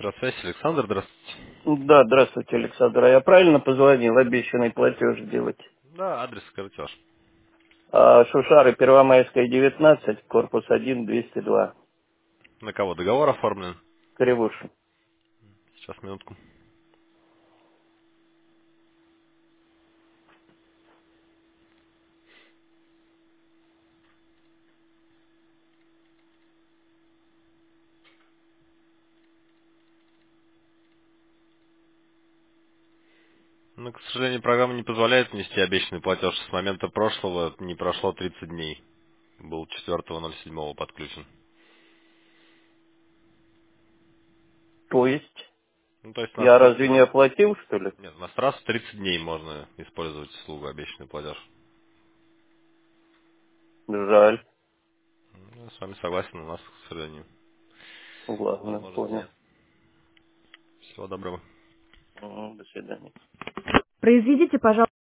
Здравствуйте, Александр, здравствуйте. Да, здравствуйте, Александр. А я правильно позвонил? Обещанный платеж сделать. Да, адрес скажите ваш. Шушары, Первомайская, 19, корпус 1, 202. На кого договор оформлен? Кривушин. Сейчас, минутку. Ну, к сожалению, программа не позволяет внести обещанный платеж. С момента прошлого не прошло 30 дней. Был 4.07 подключен. То есть, Ну, то есть у нас я разве 30... не оплатил, что ли? Нет, у нас раз в 30 дней можно использовать услугу обещанный платеж. Жаль. Я с вами согласен, у нас, к сожалению, Ладно, возможности понял. нет. Всего доброго. До свидания. Произведите, пожалуйста.